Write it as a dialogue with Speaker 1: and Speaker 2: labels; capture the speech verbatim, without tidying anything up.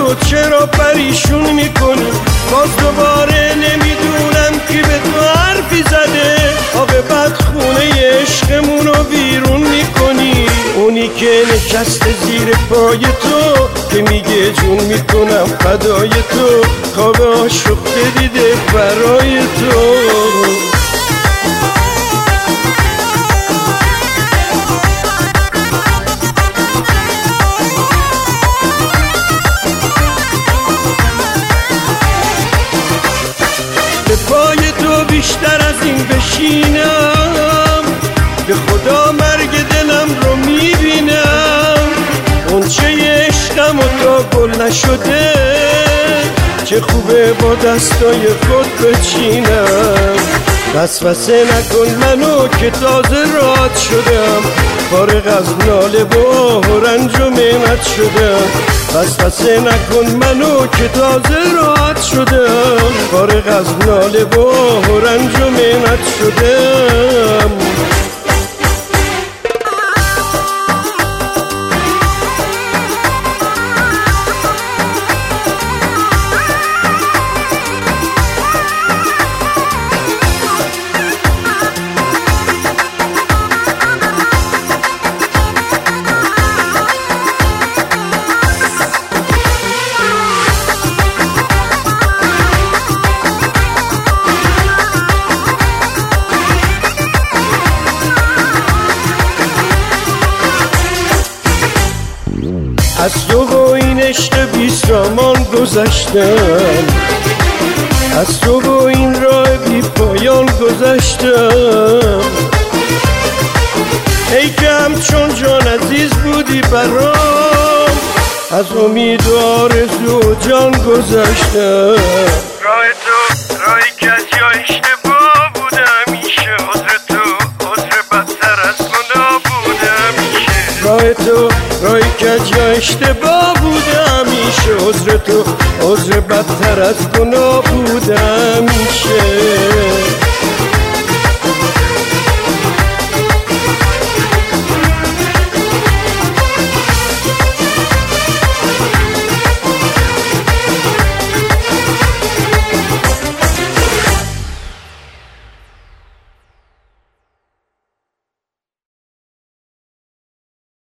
Speaker 1: تو چرا پریشون میکنی؟ باز دوباره نمیدونم کی به تو حرفی زده. آب بد خونه عشقمونو بیرون میکنی. اونی که نشسته زیر پای تو که میگه جون میکنم فدای تو، خواب آشفته دیده برای تو. به پای تو بیشتر از این بشینم، به خدا مرگ دلم رو میبینم. اون چه عشقم و تا گل نشده، چه خوبه با دستای خود بچینم. وسوسه نکن منو که تازه رات شدم، فارغ از ناله و رنج و محنت شدم. وسوسه نکن منو که تازه رات شدم، فارغ از ناله و رنج و محنت شدم. از تو و این عشق بی سامان گذشتم، از تو و این راه بی پایان گذشتم. ای که همچون جان عزیز بودی برام، از امید و آرزو جان گذشتم. راه تو راهی که از یا اشتباه بوده همیشه، عذر تو عذر بدتر از گناه بوده همیشه. راه تو راهی که از یا اشتباه بوده همیشه، عذر تو عذر بدتر از گناه بوده همیشه.